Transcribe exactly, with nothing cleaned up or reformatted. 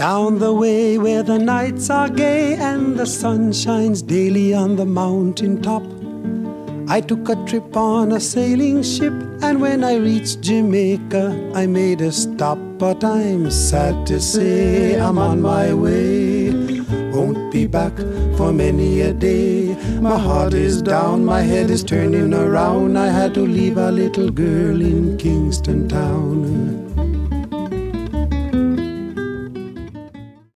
Down the way where the nights are gay and the sun shines daily on the mountain top, I took a trip on a sailing ship, and when I reached Jamaica, I made a stop. But I'm sad to say I'm on my way, won't be back for many a day. My heart is down, my head is turning around. I had to leave a little girl in Kingston Town.